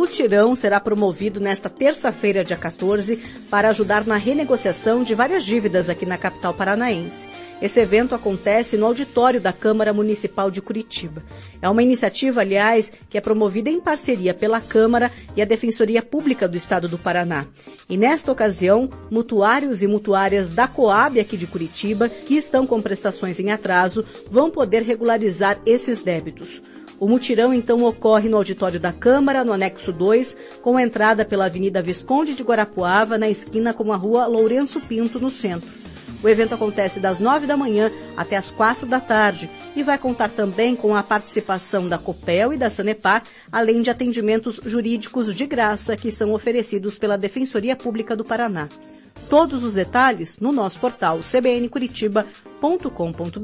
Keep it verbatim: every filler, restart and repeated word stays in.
mutirão será promovido nesta terça-feira, dia quatorze, para ajudar na renegociação de várias dívidas aqui na capital paranaense. Esse evento acontece no auditório da Câmara Municipal de Curitiba. É uma iniciativa, aliás, que é promovida em parceria pela Câmara e a Defensoria Pública do Estado do Paraná. E nesta ocasião, mutuários e mutuárias da Coab aqui de Curitiba, que estão com prestações em atraso, vão poder regularizar esses débitos. O mutirão, então, ocorre no auditório da Câmara, no anexo dois, com entrada pela Avenida Visconde de Guarapuava, na esquina com a Rua Lourenço Pinto, no centro. O evento acontece das nove da manhã até as quatro da tarde e vai contar também com a participação da Copel e da Sanepar, além de atendimentos jurídicos de graça que são oferecidos pela Defensoria Pública do Paraná. Todos os detalhes no nosso portal c b n curitiba ponto com ponto b r.